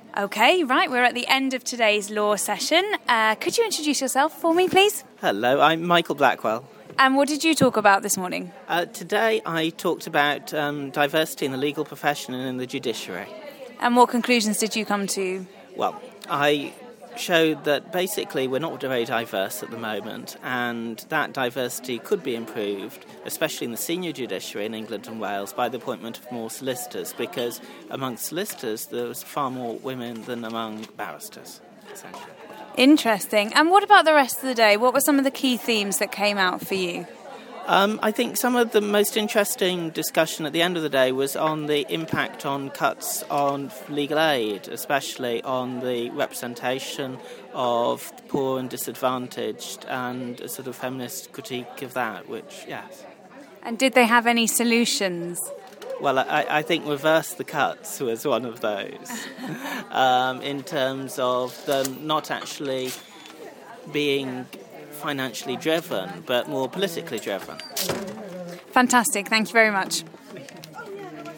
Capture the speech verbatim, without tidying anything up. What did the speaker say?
Okay, right, we're at the end of today's law session. Uh, could you introduce yourself for me, please? Hello, I'm Michael Blackwell. And what did you talk about this morning? Uh, today I talked about um, diversity in the legal profession and in the judiciary. And what conclusions did you come to? Well, I showed that basically we're not very diverse at the moment, and that diversity could be improved, especially in the senior judiciary in England and Wales, by the appointment of more solicitors, because among solicitors there's far more women than among barristers, essentially. Interesting. And what about the rest of the day? What were some of the key themes that came out for you? Um, I think some of the most interesting discussion at the end of the day was on the impact on cuts on legal aid, especially on the representation of the poor and disadvantaged, and a sort of feminist critique of that, which, yes. And did they have any solutions? Well, I, I think reverse the cuts was one of those, um, in terms of them not actually being financially driven, but more politically driven. Fantastic. Thank you very much.